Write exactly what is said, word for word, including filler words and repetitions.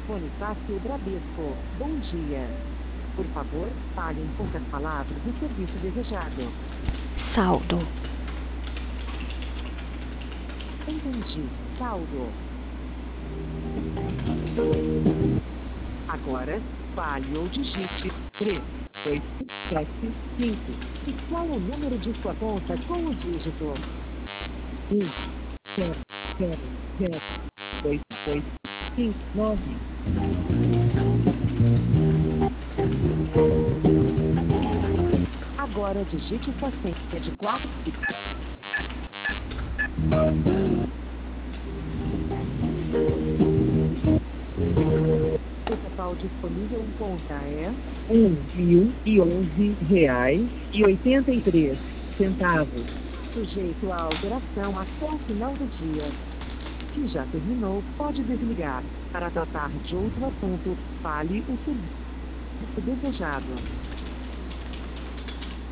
telefone fácil Bradesco. Bom dia. Por favor, fale em poucas palavras o serviço desejado. Saldo. Entendi. Saldo. Agora, fale ou digite três, oito, sete, cinco. E qual o número de sua conta com o dígito? um, zero, zero, zero, oito, oito, cinco, nove. Agora digite sua senha de quatro. O total disponível em conta é um mil e onze reais e oitenta e três centavos. Sujeito à alteração até o final do dia. Se já terminou, pode desligar. Para tratar de outro assunto, fale o serviço desejado.